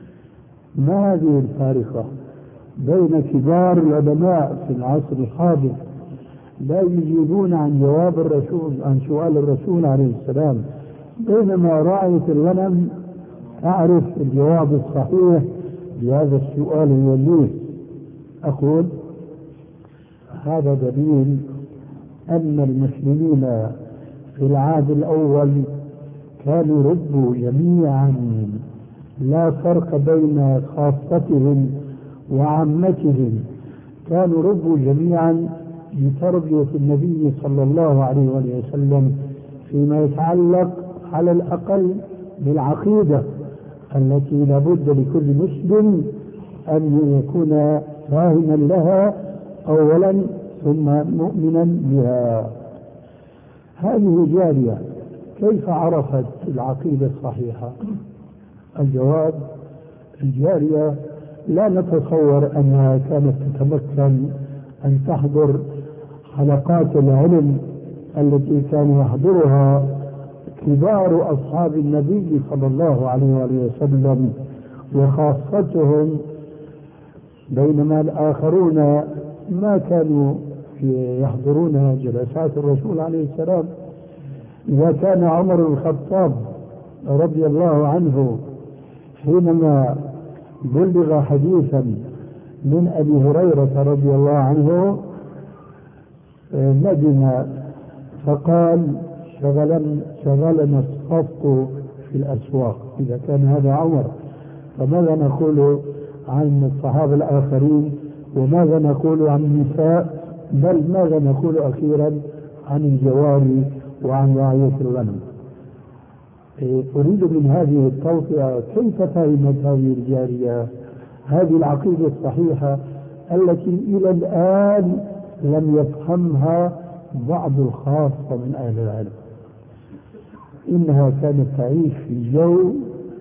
ما هذه الفارقة بين كبار العلماء في العصر الحاضر لا يجيبون عن جواب الرسول، عن سؤال الرسول عليه السلام، بينما راعية الغنم أعرف الجواب الصحيح لهذا السؤال الوليه؟ أقول هذا دليل أن المسلمين في العهد الأول كانوا ربوا جميعا، لا فرق بين خاصتهم وعامتهم، كانوا ربوا جميعا بتربية النبي صلى الله عليه وسلم فيما يتعلق على الأقل بالعقيدة التي لابد لكل مسلم أن يكون فاهما لها أولا ثم مؤمنا بها. هذه جارية كيف عرفت العقيدة الصحيحة؟ الجواب: الجارية لا نتصور أنها كانت تتمكن أن تحضر حلقات العلم التي كان يحضرها كبار أصحاب النبي صلى الله عليه وسلم وخاصتهم، بينما الآخرون ما كانوا يحضرون جلسات الرسول عليه السلام. إذا كان عمر بن الخطاب رضي الله عنه حينما بلغ حديثا من أبي هريرة رضي الله عنه ندم فقال: شغلنا الصفق في الأسواق. إذا كان هذا عمر فماذا نقول عن الصحابة الآخرين؟ وماذا نقول عن النساء؟ بل ماذا نقول أخيرا عن الجواري وعن رعية الغنم؟ أريد من هذه التوطئة كيف فهمت هذه الجارية هذه العقيدة الصحيحة التي إلى الآن لم يفهمها بعض الخاصة من أهل العلم. إنها كانت تعيش في جو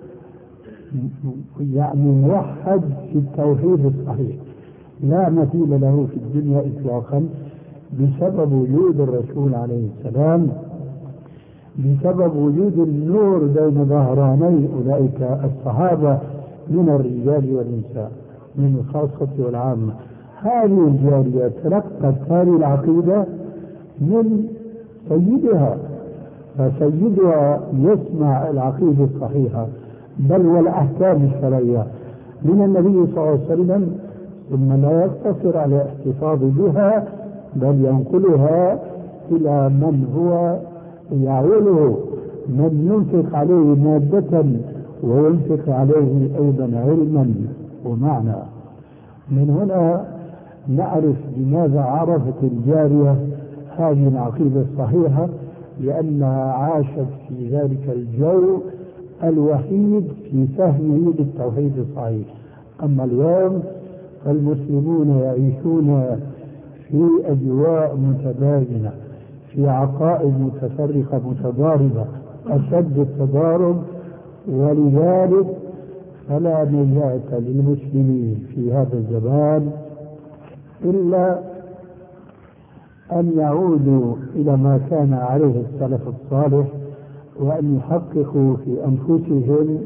يعني موحد في التوحيد الصحيح لا مثيل له في الدنيا إطلاقا، بسبب وجود الرسول عليه السلام، بسبب وجود النور بين ظهراني أولئك الصحابة من الرجال والنساء من الخاصة والعامة. هذه الجارية تلقت هذه العقيدة من سيدها، فسيدها يسمع العقيدة الصحيحة بل والأحكام الشرعية من النبي صلى الله عليه وسلم، ثم لا يقتصر على الاحتفاظ بها بل ينقلها إلى من هو يعوله، من ينفق عليه مادة وينفق عليه أيضا علما ومعنى. من هنا نعرف لماذا عرفت الجارية هذه العقيدة الصحيحة، لأنها عاشت في ذلك الجو الوحيد في فهمه للتوحيد الصحيح. أما اليوم فالمسلمون يعيشون في أجواء متباينة، في عقائد متفرقة متضاربة أشد التضارب، ولذلك فلا نجاة للمسلمين في هذا الزمان إلا أن يعودوا إلى ما كان عليه السلف الصالح، وأن يحققوا في أنفسهم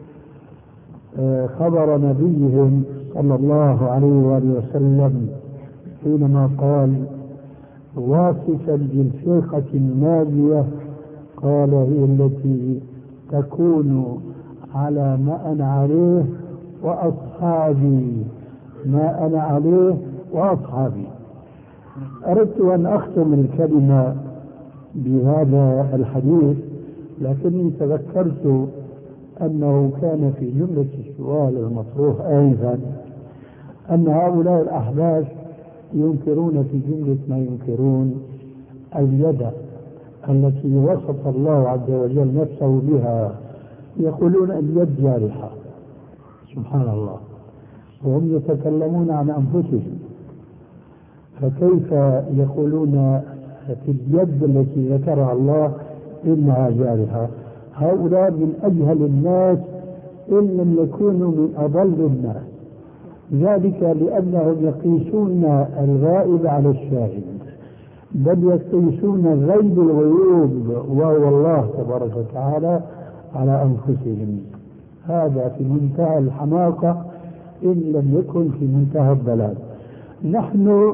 خبر نبيهم صلى الله عليه وآله وسلم حينما قال واصفا بالفرقة الناجية قال هي التي تكون على ما أنا عليه وأصحابي، ما أنا عليه وأصحابي. أردت أن أختم الكلمة بهذا الحديث، لكني تذكرت أنه كان في جملة السؤال المطروح أيضا أن هؤلاء الأحباش ينكرون في جملة ما ينكرون اليد التي وصف الله عز وجل نفسه بها، يقولون اليد جارحة. سبحان الله، وهم يتكلمون عن أنفسهم، فكيف يقولون في اليد التي ذكرها الله إنها جارحة؟ هؤلاء من أجهل الناس إن لم يكونوا من أضل الناس، ذلك لأنهم يقيسون الغائب على الشاهد، بل يقيسون غيب الغيوب وهو الله تبارك وتعالى على أنفسهم. هذا في منتهى الحماقة إن لم يكن في منتهى الضلال. نحن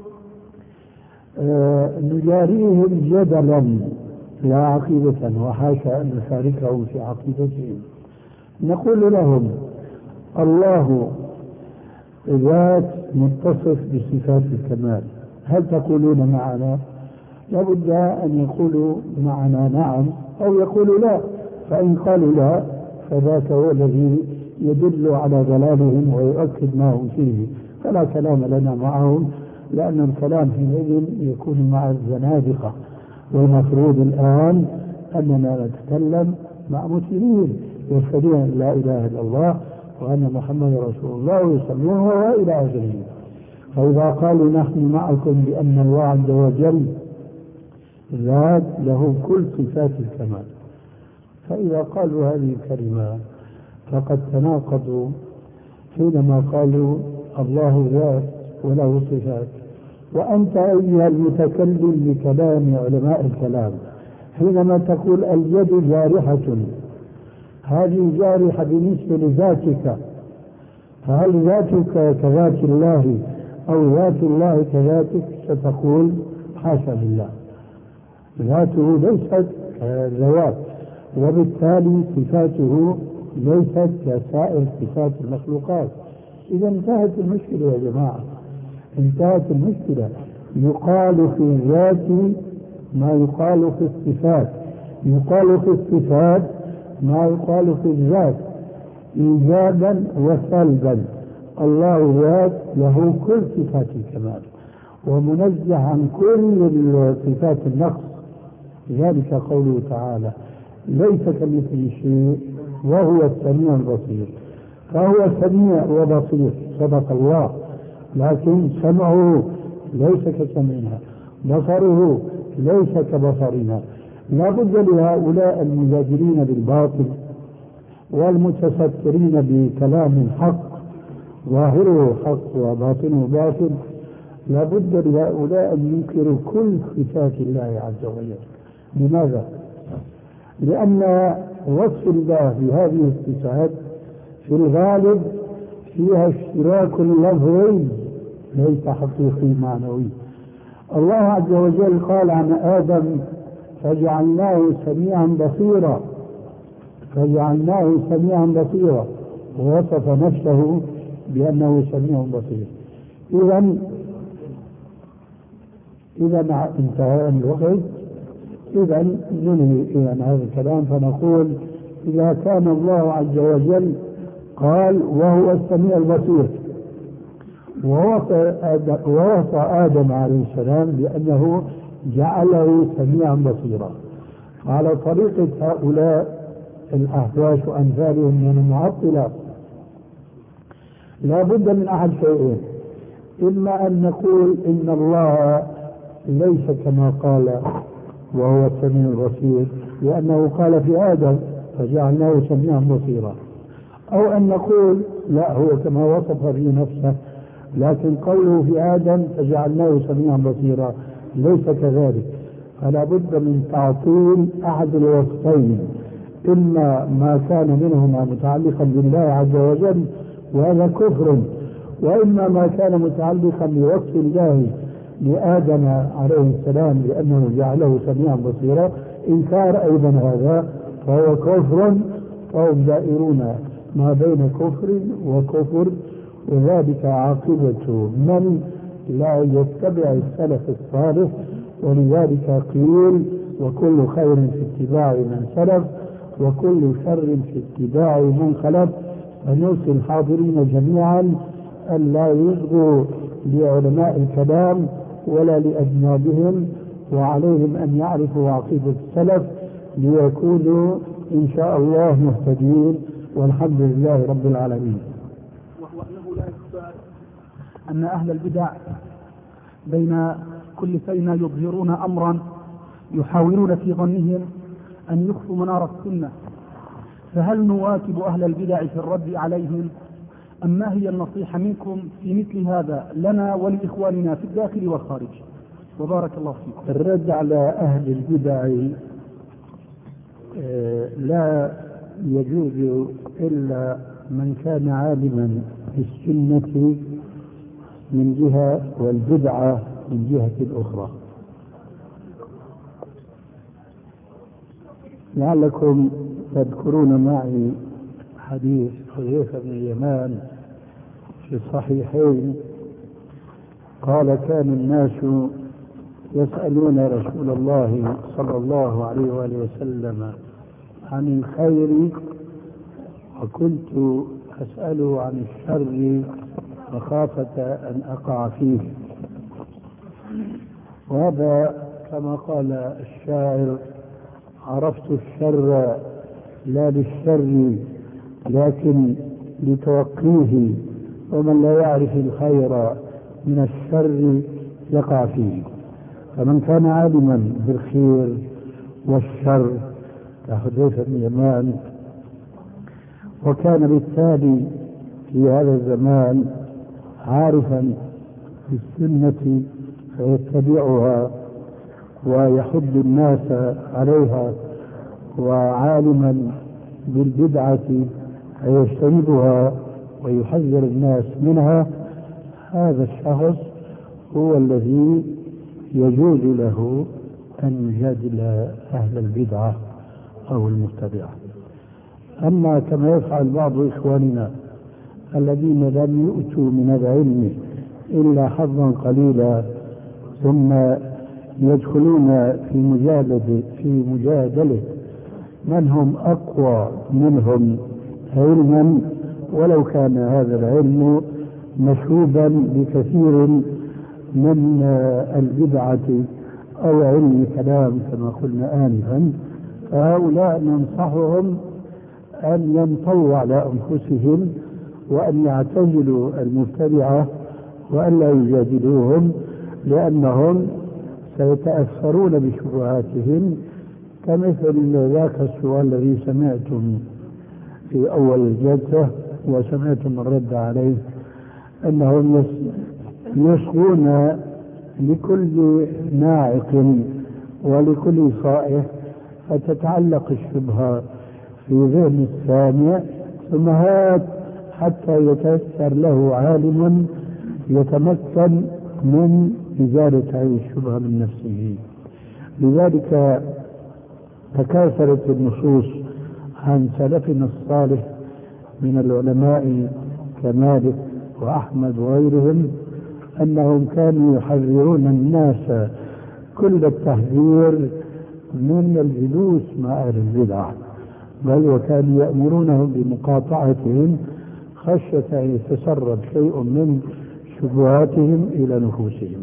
نجاريهم جدلا لا عقيدة، وحاشا أن نشاركهم في عقيدتهم. نقول لهم الله ذات متصف بصفات الكمال، هل تقولون معنا؟ لابد أن يقولوا معنا نعم أو يقولوا لا، فإن قالوا لا فذاك هو الذي يدل على ضلالهم ويؤكد ما هم فيه، فلا كلام لنا معهم، لأن الكلام حينئذ يكون مع الزنادقة، والمفروض الآن أننا نتكلم مع مسلمين يشهدون أن لا إله إلا الله وأن محمد رسول الله ويصلون وإلى آخره. فإذا قالوا نحن معكم بأن الله عز وجل ذات له كل صفات الكمال، فإذا قالوا هذه الكلمة فقد تناقضوا حينما قالوا الله ذات وله صفات. وأنت أيها المتكلم بكلام علماء الكلام حينما تقول اليد جارحة، هذه جارحة بالنسبة لذاتك، فهل ذاتك كذات الله أو ذات الله كذاتك؟ ستقول حاشا لله، ذاته ليست كذوات، وبالتالي صفاته ليست كسائر صفات المخلوقات. إذا انتهت المشكلة يا جماعة، انتهت المشكلة. يقال في الذات ما يقال في الصفات، يقال في الصفات ما يقال في الذات. إيجابا وسلبا. الله ذات له كل صفات الكمال ومنزه عن كل صفات النقص. لذلك قوله تعالى ليس كمثله شيء وهو السميع البصير. فهو سميع وبصير صدق الله، لكن سمعه ليس كسمعنا، بصره ليس كبصرنا. لا بد لهؤلاء المجادلين بالباطل والمتسترين بكلام حق ظاهره حق وباطنه باطل، لا بد لهؤلاء أن ينكروا كل صفات الله عز وجل. لماذا؟ لأن وصف الله بهذه الصفات في الغالب فيها اشتراك لفظي ليس حقيقي معنوي. الله عز وجل قال عن آدم فجعلناه سميعا بصيرا، فجعلناه سميعا بصيرا، ووصف نفسه بأنه سميع بصير. إذا انتهى الوقت، إذا ننهي هذا الكلام فنقول إذا كان الله عز وجل قال وهو السميع البصير ووصى آدم عليه السلام بأنه جعله سميعا بصيرا، على طريقة هؤلاء الأحواش وأمثالهم من المعطلة لا بد من أحد شيئين: إما أن نقول إن الله ليس كما قال وهو السميع البصير لأنه قال في آدم فجعلناه سميعا بصيرا، أو أن نقول لا، هو كما وصف في نفسه لكن قوله في آدم فجعلناه سميعا بصيرا ليس كذلك. فلا بد من تعطيل أحد الوصفين، إما ما كان منهما متعلقا بالله عز وجل وهذا كفر، وإما ما كان متعلقا بوصف الله لآدم عليه السلام لأنه جعله سميعا بصيرا إنكار أيضا هذا فهو كفر. فهم دائرون ما بين كفر وكفر، وذلك عاقبة من لا يتبع السلف الصالح. ولذلك قيل وكل خير في اتباع من سلف وكل شر في اتباع من خلف. فنوصي الحاضرين جميعا أن لا يصغوا لعلماء الكلام ولا لأجنابهم، وعليهم أن يعرفوا عقيدة السلف ليكونوا إن شاء الله مهتدين، والحمد لله رب العالمين. وهو أنه لا يخفى أن أهل البدع بين كل سنة يظهرون أمرا يحاولون في ظنهم أن يخفوا منار السنة، فهل نواكب أهل البدع في الرد عليهم أم ما هي النصيحة منكم في مثل هذا لنا ولإخواننا في الداخل والخارج؟ وبارك الله فيكم. الرد على أهل البدع لا يجوز إلا من كان عالما بالسنة من جهة والبدعة من جهة أخرى. لعلكم تذكرون معي حديث حذيفة بن اليمان في الصحيحين قال كان الناس يسألون رسول الله صلى الله عليه وآله وسلم عن الخير وكنت أسأله عن الشر مخافة أن أقع فيه. وهذا كما قال الشاعر عرفت الشر لا للشر لكن لتوقيه، ومن لا يعرف الخير من الشر يقع فيه. فمن كان عالما بالخير والشر كحذيفة بن اليمان وكان بالتالي في هذا الزمان عارفا بالسنة فيتبعها ويحض الناس عليها، وعالما بالبدعة فيجتنبها ويحذر الناس منها، هذا الشخص هو الذي يجوز له أن يجادل أهل البدعة أو المبتدعة. أما كما يفعل بعض إخواننا الذين لم يؤتوا من العلم إلا حظا قليلا ثم يدخلون في مجادلة من هم أقوى منهم علما، ولو كان هذا العلم مشوبا بكثير من البدعة أو علم الكلام كما قلنا آنفا. فهؤلاء ننصحهم أن ينطووا على أنفسهم وأن يعتزلوا المبتدعة وأن لا يجادلوهم، لأنهم سيتأثرون بشبهاتهم، كمثل ذاك السؤال الذي سمعتم في أول الجلسة وسمعتم الرد عليه، أنهم يصغون لكل ناعق ولكل صائح، فتتعلق الشبهة في ذهن السامع، ثم هات حتى يتيسر له عالم يتمكن من إزالة هذه الشبهة من نفسه. لذلك تكاثرت النصوص عن سلفنا الصالح من العلماء كمالك وأحمد وغيرهم أنهم كانوا يحذرون الناس كل التحذير من الجلوس مع أهل البدع، بل وكانوا يأمرونهم بمقاطعتهم خشية أن يتسرب شيء من شبهاتهم إلى نفوسهم.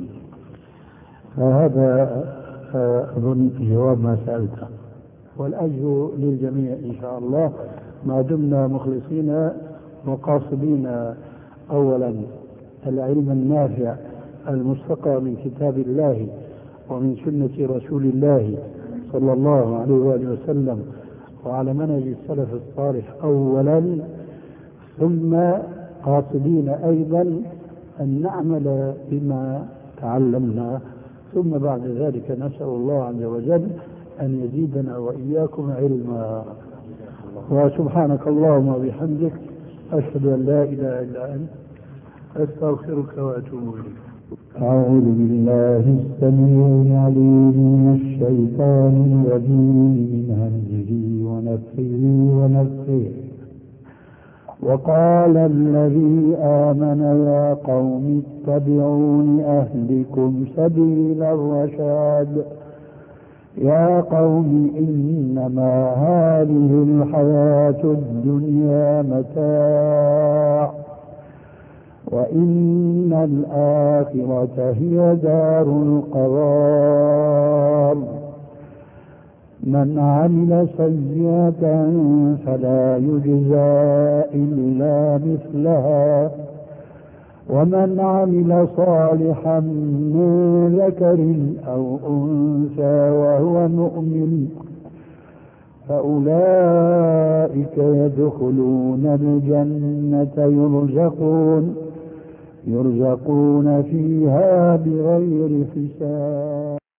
فهذا أظن جواب ما سألته، والأجر للجميع إن شاء الله ما دمنا مخلصين وقاصدين أولا العلم النافع المستقى من كتاب الله ومن سنة رسول الله صلى الله عليه وآله وسلم وعلى منهج السلف الصالح أولا، ثم قاصدين أيضا أن نعمل بما تعلمنا، ثم بعد ذلك نسأل الله عز وجل أن يزيدنا وإياكم علما. وسبحانك اللهم وبحمدك أشهد أن لا إله إلا أنت أستغفرك وأتوب إليك. أعوذ بالله السميع العليم من الشيطان الرجيم من همزه ونفخه ونفخه. وقال الذي آمن يا قوم اتبعون أهدكم سبيل الرشاد. يا قوم إنما هذه الحياة الدنيا متاع وإن الآخرة هي دار القرار. من عمل سيئة فلا يجزى إلا مثلها ومن عمل صالحا من ذكر أو أنثى وهو مؤمن فأولئك يدخلون الجنة يرزقون فيها بغير حساب.